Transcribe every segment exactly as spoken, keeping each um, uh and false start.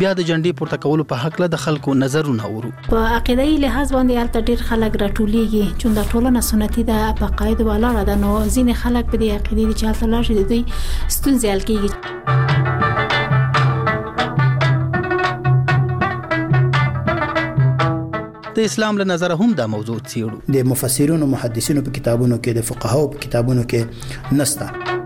بیا د جنډې پورته کولو په حق له د خلکو نظرونه اورو. په عقیدوي لحاظ باندې هلته ډېر خلک راټولېږي چې د ټولنه سنتي ده، په قاعده ولاړه ده، نو ځینې خلک په دې عقیدې دي چې هلته لاړ شي د دوی ستونزې حل کېږي. د اسلام له نظره هم دا موضوع څېړو. د مفسرینو محدثینو په کتابونو کې، د فقهاو په کتابونو کې نسته.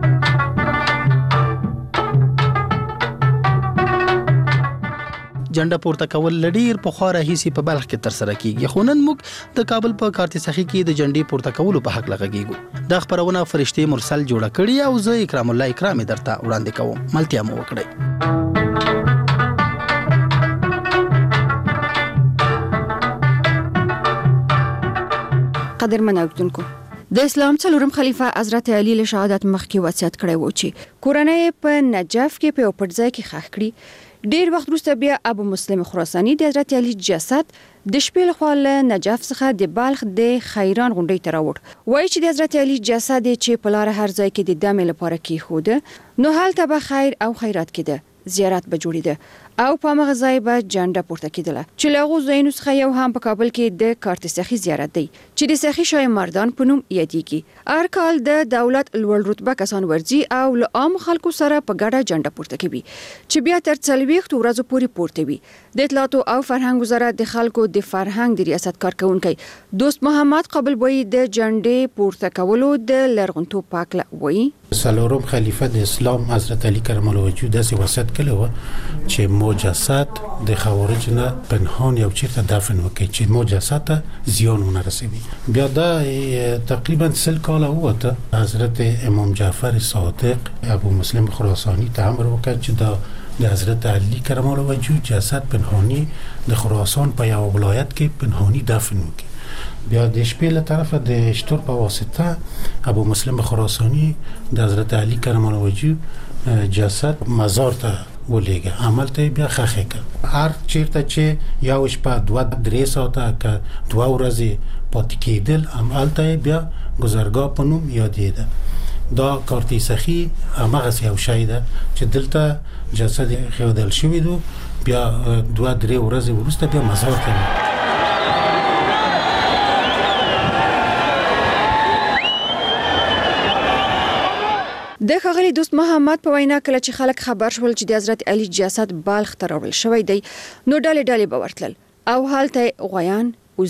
جنډه پورته کول لډیر په خو راهیسي په بلخ کې تر سره کیږي، خو نن موږ د کابل په کارتسخي کې د جنډې پورته کولو په حق لغږیږو. دا خبرونه فرشتي مرسل جوړه کړي او زه اکرام الله اکرامي درته وړاندې کوم. ملتیا مو وکړئ. قدرمن اوریدونکو، د اسلام څلورم خلیفہ حضرت علی له شهادت مخکې وصیت کړی و چې کورنۍ په نجف کې په پټځای کې ښخ کړي. ډیر وخت وروسته بیا ابو مسلم خراسانی د حضرت علی جسد د شپې لخوا له نجف څخه د بلخ د خیران غونډۍ ته راوړ. وایي چې د حضرت علی جسد چې په لار هر ځای کې د دمې لپاره کېښوده، نو هلته به خیر او خیرات کېده، زیارت به جوړېده او په هغه ځای به جنډه پورته کېدله چې له هغو ځایونو څخه یو هم په کابل کې د کارتسخي زیارت دی چې د سخي شاه مردان په نوم یادېږي. هر کال د دولت لوړ رتبه کسان ورځي او له عام خلکو سره په ګډه جنډه پورته کوي چې بیا تر څلوېښتو ورځو پورې پورته وي. د اطلاعاتو او فرهنګ وزارت د خلکو د فرهنګ د ریاست کارکونکي دوست محمد قابل وایي د جنډې پورته کولو د لرغونتوب په اړه وایي. څلورم خلیفہ د اسلام حضرت علی کرم الله وجهه داسې وصیت کړی و چې مو جسد د خوارج نه پنهان یو چیرته دفن وکړي چې مو جسد ته زیان ونه رسوي. بیا دا تقریبا سل کاله وته حضرت امام جعفر صادق ابو مسلم خراسانی ته امر وکړ چې دا د حضرت علی کرم الله وجهه جسد پنهانی د خراسان په یو ولایت کې پنهانی دفن وکړي. بیا د شپې له طرفه د شتور په واسطه ابو مسلم خراسانی د حضرت علی کرم الله وجهه جسد مزار ته ولېږه، عمل ته بیا خخې کړ. هر چیرته چې یو شپه دوه درې ساعته که دوه ورځې پاتې کېدل، همالته بیا ګذرګاه په نوم یادېده. دا کارتسخي همغسې یو شی ده چې دلته جسد ښودل شوي دو، بیا دوه درې ورځې وروسته بیا مزار ته. د ښاغلي دوست محمد په وینا کله چې خلک خبر شول چې د حضرت علی جسد بلخ ته راوړل شوی دی، نو ډلې ډلې به ورتلل او هلته غویان،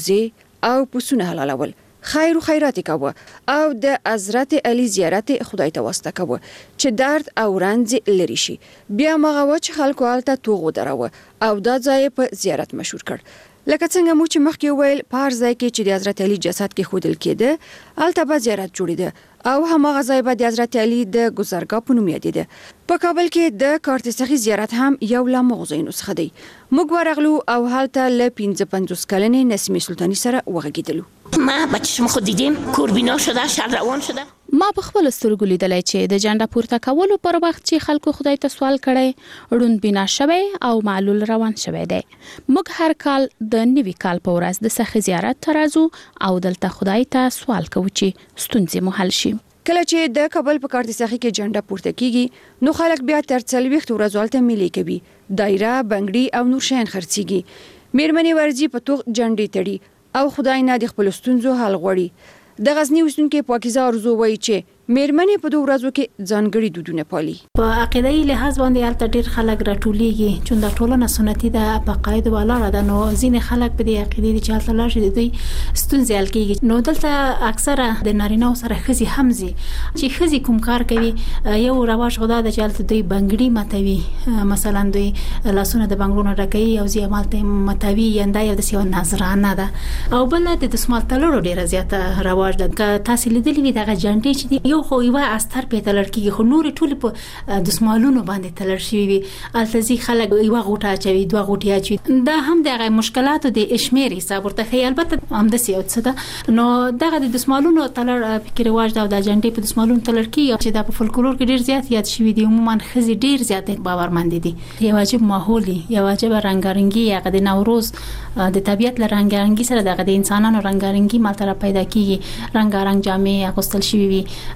وزې او پسونه حلالول، خیر و خیرات کوه او د حضرت علی زیارت خدای ته واسطه کوه چې درد او رنځ لري شي. بیا مغه و چې خلکو هلته توغ ودروه او دا ځای په زیارت مشهور کړ. لکه څنګه مو چې مخکې ویل، په هر ځای کې چې د حضرت علی جسد کې ښودل کېده، هلته به زیارت جوړېده او هماغه ځای به د حضرت علی د ګذرګاه په نوم یادېده. په کابل کې د کارتسخي زیارت هم یو له هغو ځایونو څخه دی. موږ ورغلو او هلته له پنځه پنځوس کلنې نسیمې سلطاني سره وغږېدلو. ما بچشم خود دیدیم کوربینا شده، شهر روان شده. ما په خپل سترګو لیدلای چې د جنډه پورته کولو پر وخت چې خلکو خدای ته سوال کړي، ړوند بنا شوی او معلول روان شوی دی. موږ هر کال د نوي کال په ورځ د سخي زیارت ته راځو او دلته خدای ته سوال کوو چې ستونزې مو حل شي. کله چې د کابل په کارتسخي کې جنډه پورته کیږي، نو خلک بیا تر څلوېښتو ورځو هلته میلې کوي، دایره، بنګړي او نور شیان خرڅیږي. میرمنې ورځي په توغ جنډې تړي او خدای نه د خپلو ستونزو حل غواړي. د غزنی اوسیدونکي پاکیزه ارزو وایي چې میرمنې په دوه ورځو کې ځانګړي دودونه پالي. په عقیدوي لحاظ باندې هلته ډېر خلک راټولېږي چې د ټولنه سنتي ده، په قاعده ولاړه ده، نو ځینې خلک په دې عقیدې دي چې هلته لاړ شي د دوی ستونزې حل کېږي. نو دلته اکثره د نارینه‌و سره ښځې هم ځي چې ښځې کوم کار کوي. یو رواج خو دا ده چې هلته دوی بنګړي ماتوي، مثلا دوی لاسونه د بنګړو نه ډکوي او ځي همالته ماتوي، ینده یو داسې یوه نذرانه ده. او بله د دسمال تړلو ډېره زیاته رواج ده. که تاسې لیدلي وي دغه جنډې چې دي، یو خو یوه استر پې تړل کېږي، خو نورې ټولې په دسمالونو باندې تړل شوي وي. هلته ځي خلک یوه غوټه اچوي، دوه غوټې اچوي. دا هم د هغه مشکلاتو د شمېر حساب ورته ښیي. البته همداسې یو څه ده. نو دغه د دسمالونو تړل پکې رواج ده او د جنډې په دسمالونو تړل کېږي چې دا په فولکلور کې ډېر زیات یاد شوي دي. عموما ښځې ډېر زیات باورمند دي. یو عجیب ماحول دی، یو عجیب رنګارنګي. هغه د نوروز د طبیعت له رنګارنګي سره دغه د انسانانو رنګارنګي مالته را پیدا کېږي. رنګارنګ جامې اغوستل شوي وي،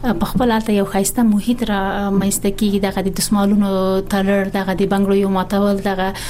په خپل حالت یو خاصه محیط را مېسته کیږي دغه د دسمالونو تلر دغه د بنگلو یو ماتول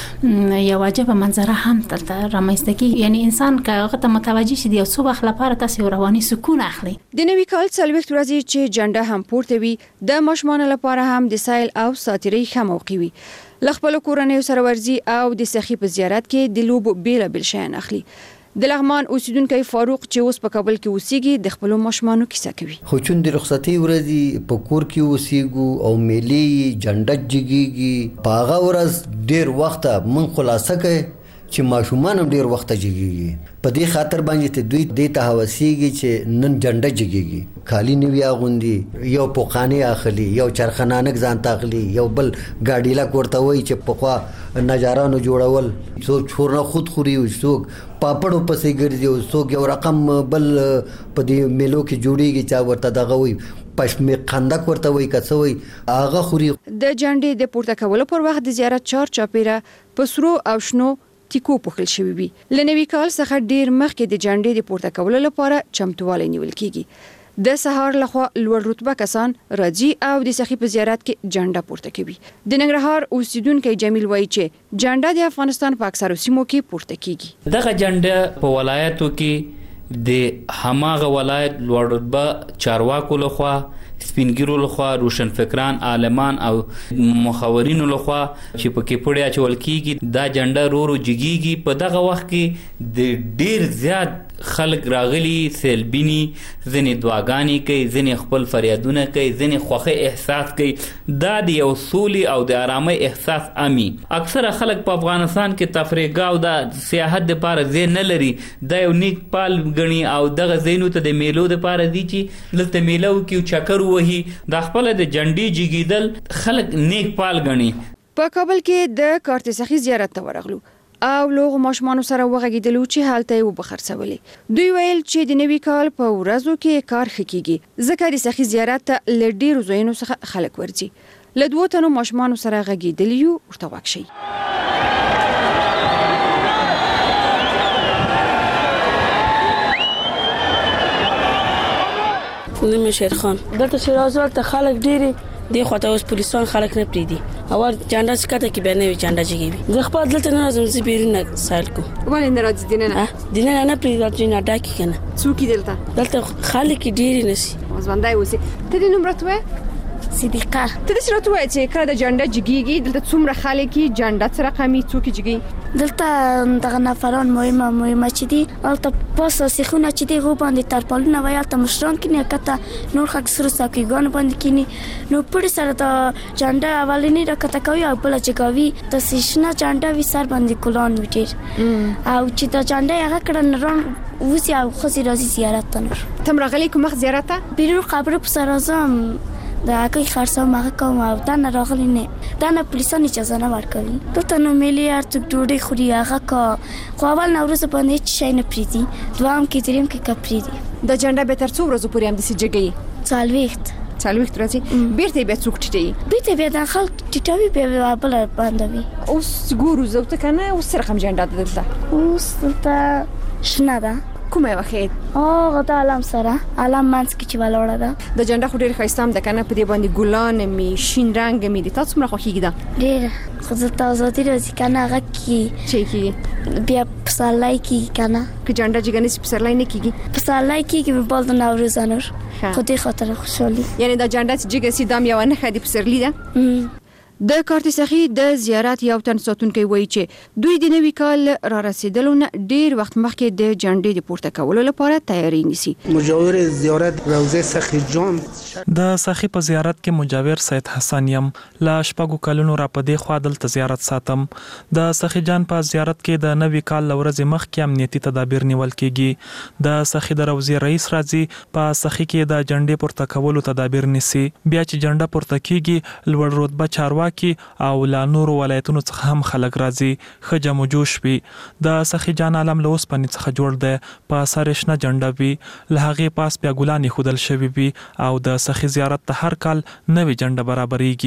دغه یو عجیب منظره هم تلته را مېسته کیږي. یعنی انسان که هغه ته متوجه شي یو څو وخت لپاره تاسو رواني سکون اخلي. د نوي کال څلوېښت ورځې چې جنډه هم پورته وي د ماشومان لپاره هم د سایل او ساتيري ښه موقع وي. لخپل کورنۍ سره ورزي او د سخي په زیارت کې د لوب بیل بیل شیان اخلي. د لغمان اوسیدونکو فاروق چې اوس په کابل کې اوسېږي د خپل ماشومانو کیسه کوي. خو چون د رخصتي ورځي په کور کې اوسېږو او ملي جنډه جګيږي په هغه ورځ ډیر وخت من خلاصه کوي چې ماشومان هم ډیر وخت جګيږي. په دې خاطر باندې ته دوی د ته هوسيږي چې نن جنډه جګيږي خالی نیویا غوندي یو پوخانی اخلي یو چرخنانک ځان تاخلي یو بل ګاډیلا کوړته وای چې پخوا نجارانو جوړول څوک چورنه خود خوري او څوک پاپړو پسې ګرځي او څوک یو رقم بل په دې میلو کې جوړیږي چا ورته دغه وای پښمه خندق ورته وای کڅوي اغه خوري. د جنډې د پورته کولو پر وخت د زیارت چار چاپیره پسرو او شنو ټیکو پخل شوی وي. لنوي کال څخه ډیر مخکې د جنډې د پورته کولو لپاره چمتووالی نیول کیږي. د سهار لخوا لوړ رتبه کسان راځي او د سخي په زیارت کې جنډه پورته کوي. د ننګرهار اوسیدونکو جمیل وایي چې جنډه د افغانستان په اکثرو سیمو کې پورته کیږي. دغه جنډه په ولایتو کې د هماغه ولایت لوړ رتبه چارواکو لخوا سپینګیرو لخوا روشن فکران عالمان او مخاورینو لخوا چې په کې پړیا چول کیږي دا جنډه رورو جګیږي. په دغه وخت کې د ډیر زیات خلک راغلي سیلبینی ځنې دعاګانې کوي ځنې خپل فریادونه کوي ځنې خوښه احساس کوي. دا د یو سولي او د آرامۍ احساس امي. اکثره خلک په افغانستان کې تفریح او د سیاحت لپاره ځای نه لري. دا یو نیک پال غني او دغه زینو ته د میلو لپاره دي چې دلته میلو کې چکر وهي د خپل د جنډي جګیدل خلک نیک پال غني. په کابل کې د کارت سخي زیارت ته ورغلو او لوغ ماشومان سره وغږیدلو چې حالت یې وبخرڅولې. دوی ویل چې د نوي کال په ورځو کې کار خکېږي ځکه د سخي زیارت ته لډیر زوینو څخه خلک ورځي. لدوه تنو ماشومان سره غږیدلیو ورته واکشي. نوم شیر خان دلته شیرازوال ته خلک ډیری دی خو ته اوس پولیسان خلک نه پریدي اور جانډه سکته کې به نه جانډه جګوي. زه خپل دلته نه راځم چې بیرونه سایل کو ولې نه راځي دینه دینه نه پریدي چې نه ډاکی کنه څوک دلته دلته خلک ډیری نسی ځوندای وسی. ته د نوم راتوي صدیقه ته د شرط وای چې کله د جنډه جګیږي دلته څومره خلک جنډه سره قامي څوک جګي دلته دغه نفران مهمه مهمه چې دي البته پاس سیخونه چې دي غو باندې ترپالونه وای البته مشران کې نه کته نور خاص سره ساکيګان باندې کینی نو پړ سره د جنډه اولینی راکته کوي او بل چې کوي د سیشنه جنډه وی سر باندې کولان وټیر او چې د جنډه هغه کړه نران وسی او خسي راځي زیارت ته نور تم راغلی کوم زیارت ته بیرو قبر په سر اعظم د اکی خرڅو مغه کوم او دا نه راغلی نه دا نه پولیسان اجازه نه ورکوي. دلته نو ملي ارتک ډوډۍ خوري هغه کا خو اول نوروز باندې چې شي نه پریدي دوام کې دریم کې کپریدي. د جنډه به تر څو ورځې پورې هم د سجګي څلويخت څلويخت ورځې بیرته به څوک ټټي بیرته به د خلک ټټوي به بل باندې اوس ګورو زوته کنه اوس سره کوم جنډه دلته اوس دلته شنه ده کومه وخت او غدا علم سره علم مانس کې چې ولاړه ده د جنډه خو ډیر ښایستام ده کنه په دې باندې ګلان می شین رنگ می دي تاسو مړه خوښیږي ده ډیر خو زه تاسو ته راځي کنه هغه کې چې کې بیا پسالای کې کنه که جنډه جګنې پسالای نه کیږي پسالای کې به بل د نوروز انور خو دې خاطر خوشالي یعنی د جنډه چې جګ سي دام یو نه خدي پسرلی ده. د کارت سخي د زیارت یو تن ساتونکو وایي چې دوی د نوي کال را رسیدلو نه ډیر وخت مخکې د جنډې د پورته کولو لپاره تیاری نیسي. مجاور زیارت روزه سخي جان د سخي په زیارت کې مجاور سید حسن یم لا شپږو کلونو را پدې خوا دلته زیارت ساتم. د سخي جان په زیارت کې د نوي کال لورځ مخکې امنیتي تدابیر نیول کیږي. د سخي د روزي رئیس راځي په سخي کې د جنډې پورته کولو تدابیر نیسي. بیا چې جنډه پورته کیږي لوړ رتبه چارواکي کې او لا نور ولایتونو څخه هم خلک راځي خجم جوش وي. د سخي جان عالم له اوس پنځه څخه جوړ دی په سرشنه جنډه وي له هغه پاس بیا ګلانې خودل شوی وي او د سخي زیارت ته هر کال نوې جنډه برابرېږي.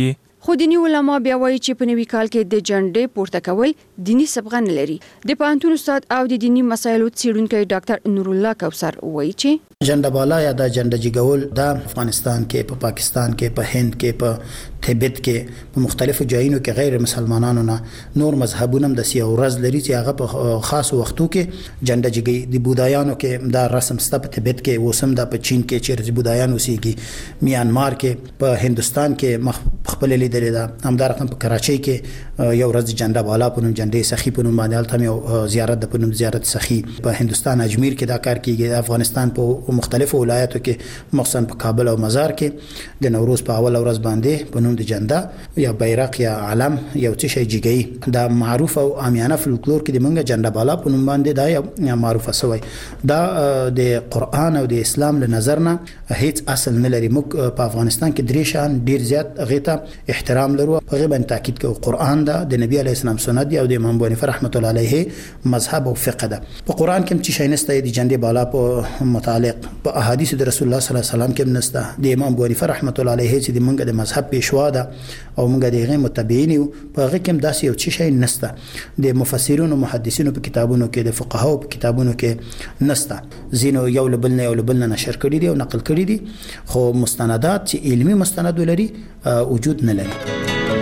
خو دینی علما بیا وایي چې په نوي کال کې د جنډې پورته کول دینی سبغه نه لري. د پوهنتون استاد او د دینی مسایلو څېړونکی ډاکټر نور الله کوثر وایي چې جنډه بالا یا د جنډه جګول د افغانستان کې په پاکستان کې په هند کې په تبت کې په مختلفو ځایونو کې غیر مسلمانانو نه نور مذهبونو د سیاو ورځ لري چې هغه په خاص وختو کې جنډه جګي د بودایانو کې دا رسم ست په تبت کې وسم د په چین کې چې بودایان اوسېږي، میانمار کې، په هندستان کې خپل لیدل دا همدار رقم په کراچۍ کې یو ورځ جنډه بالا په نوم جنډې سخی په نوم باندې الته یو زیارت د په نوم زیارت سخی په هندستان اجمیر کې دا کار کیږي. افغانستان په مختلفو ولایتو کې مخصوصا په کابل او مزار کې د نوروز په اول ورځ باندې په نوم د جنډه یا بیرق یا علم یو څه شي جګي دا معروف او عامیانه فولکلور کې د منګه جنډه بالا په نوم باندې دا یا معروفه سوی دا د قران او د اسلام له نظر نه هیڅ اصل نه لري. موږ په افغانستان کې درې شان ډیر زیات غیته احترام لرو، په غیبه تاکید کوي قران دا د نبی علی السلام سنت دی او د امام بونیفه رحمت الله علیه مذهب او فقه ده. په قران کې چې شي نسته د جنډه بالا په متعلق په احادیث د رسول الله صلی الله علیه وسلم کې نسته. د امام بونیفه رحمت الله علیه چې د منګه د مذهب پیشوا ده او موږ د غیر متبعین په هغه کې داسې یو څه شي نسته. د مفسرین او محدثینو په کتابونو کې د فقهاو په کتابونو کې نسته. زینو یو لبل نه یو لبل نه نشر کړي دي او نقل کړي دي، خو مستندات چې علمي مستند لري وجود نه لري.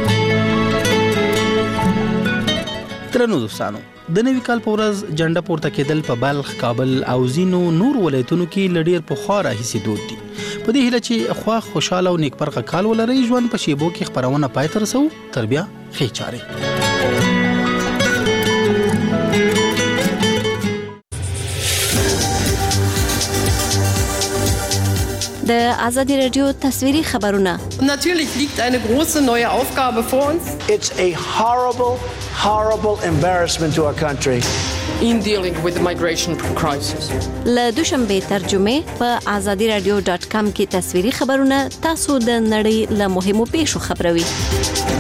درنو دوستانو، د نوي کال په ورځ جنډه پورته کېدل په بلخ، کابل او ځینو نور ولایتونو کې لډیر په خوا راهیسي دود دي. په دې هیله چې خوا خوشاله او نیکبرغه کال ولري، ژوند په شیبو کې خبرونه پای ته رسو. تر بیا ښې چارې. د آزادی رادیو تصویری خبرونه. Natürlich liegt eine große neue Aufgabe vor uns. It's a horrible, horrible embarrassment to our country. In dealing with the migration crisis. له دوشنبه ترجمه په آزادی رادیو ډاټ کام کې تصویری خبرونه تاسو د نړۍ له مهمو پیښو خبروي.